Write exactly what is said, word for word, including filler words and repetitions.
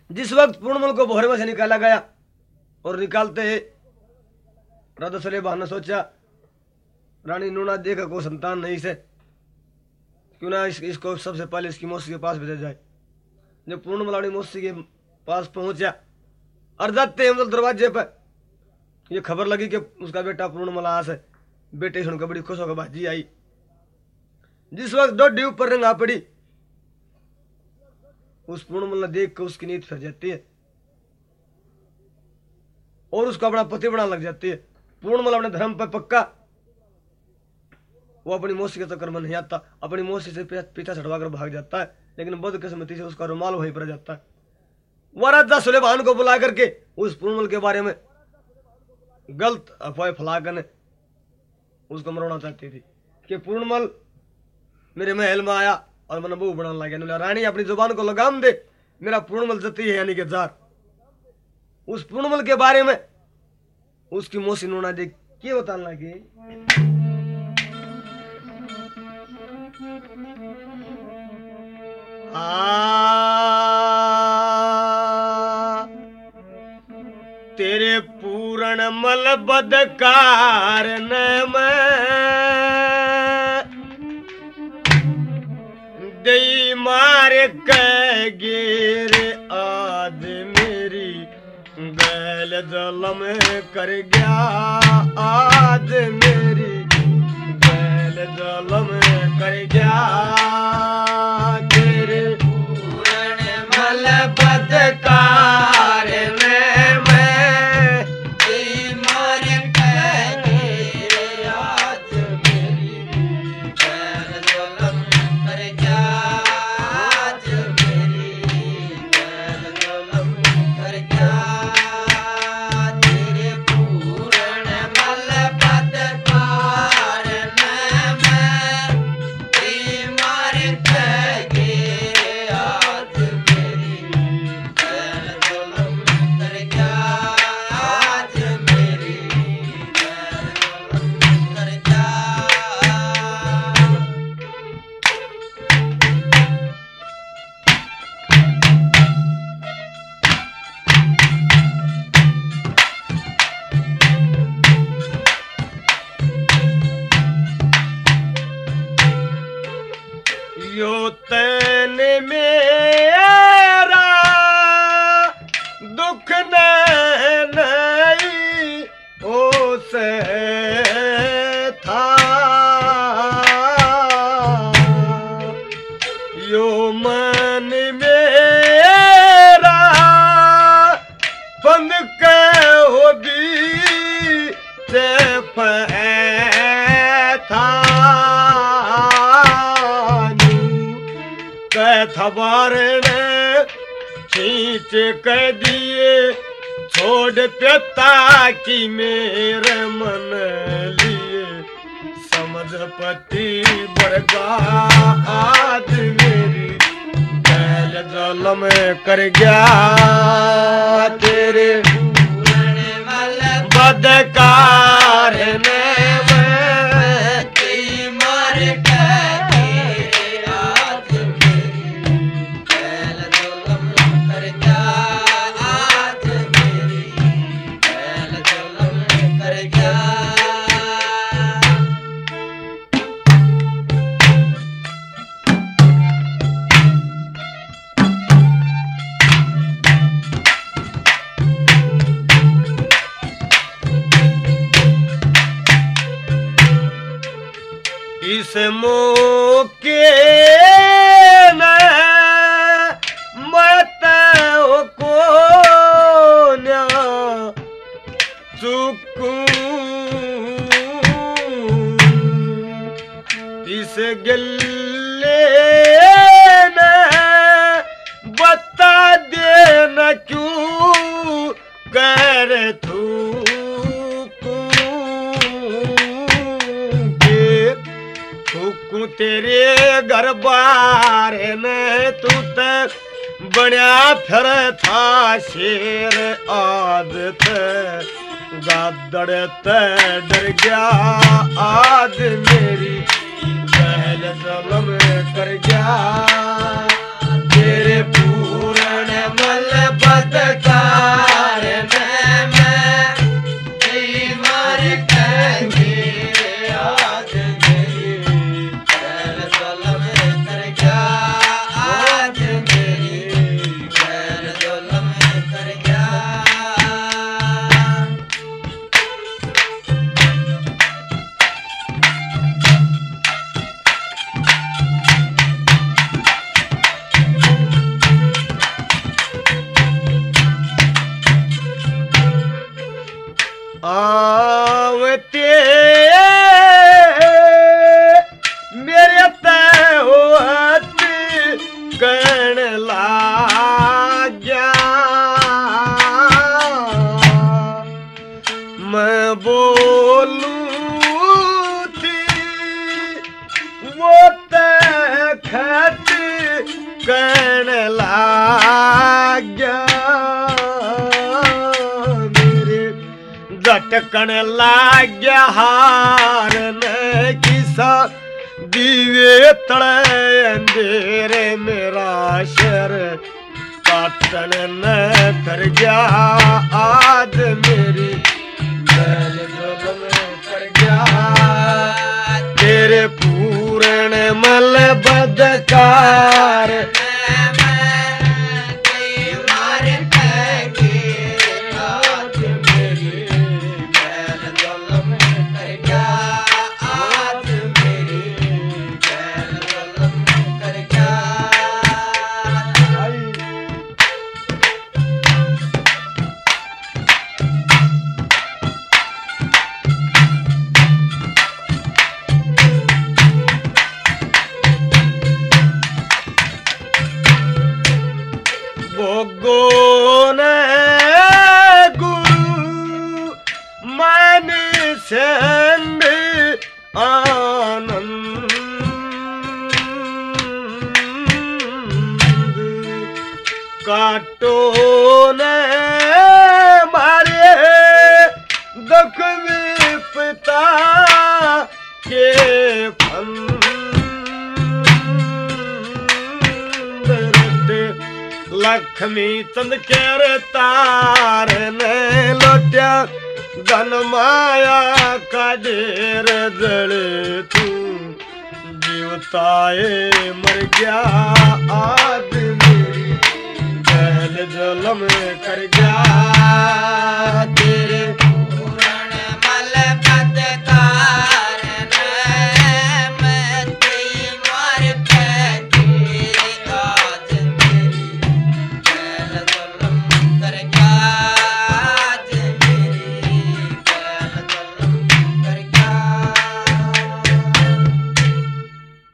जिस वक्त पूर्णमल को भोरे में से निकाला गया और निकालते ही राजा सलेबहान ने सोचा रानी नूना देखा कोई संतान नहीं से, क्यों ना इस, इसको सबसे पहले इसकी मौसी के पास भेजा जाए। जब पूर्णमल अपनी मौसी के पास पहुंचा और जाते मतलब दरवाजे पर ये खबर लगी कि उसका बेटा पूर्णमल आ से बेटे सुनकर बड़ी खुश होकर बाजी आई। जिस वक्त डोडी ऊपर रंगा पड़ी उस पूर्णमल ने देख कर उसकी नींद फिर जाती है और उसको अपना पति बनाने लग जाती है। पूर्णमल अपने धर्म पर पक्का, वो अपनी मौसी के चक्कर में नहीं आता, अपनी मौसी से पीछा छड़वा कर भाग जाता है, लेकिन बदकिस्मती से उसका रुमाल वहीं पर जाता है। वह राजा सुलेमान को बुला करके उस पूर्णमल के बारे में गलत अफवाह फैलाकर उसको मरवाना चाहती थी कि पूर्णमल मेरे महल में आया और मैंने बहू बनाने लगा। रानी अपनी जुबान को लगाम दे, मेरा पूर्णमल जती है यानी कि जार। उस पूर्णमल के बारे में उसकी मौसी नूना देख क्या बताने लगी। आ तेरे पूर्ण मल बदकार न दई मार के गिर आज मेरी गैल जलम कर गया, आज मेरी गैल जलम कर गया। तेरे पूर्ण मल बदकार में मैं दई मार के गिर आज मेरी गैल जलम कर गया। यो तन मेरा दुख नहीं हो से था, यो मन मेरा पंग हो भी से था। खबर ने खींच कर दिए छोड़ पिता की मेरे मन लिए, समझ पति बरगा आज मेरी गैल जलम कर गया। तेरे बदकार ने इस मौके न मत को न चुकूं, इस गिले न बता देना क्यों कर तू तेरे घर बार ने तू तक बनिया फिर था शेर आदत गादड़ डर गया आज मेरी गैल जलम कर गया। तेरे पूर्ण मल बदकार में मैं तेरी मार कैदी आज मेरी कैल जुल्म कर गया आज मेरी कैल जुल्म कर गया आवते मेरे तय होत कण लाग्या मैं बोलूं थी वो तय खत कण लाग्या झटकन लाग्या हारन किसा दीवे तड़े अंधेरे मेरा शर काटन न कर गया आज मेरी कैल जुल्म कर गया तेरे पूर्ण मल बदकार गोन गुरु मन संग आनंद काटो न मारे दुख विपता के फंद लक्ष्मी चंद के तार ने लोट्या धन माया का ढेर जड़े तू जीवताए मर गया आज मेरी कैल जुल्म कर गया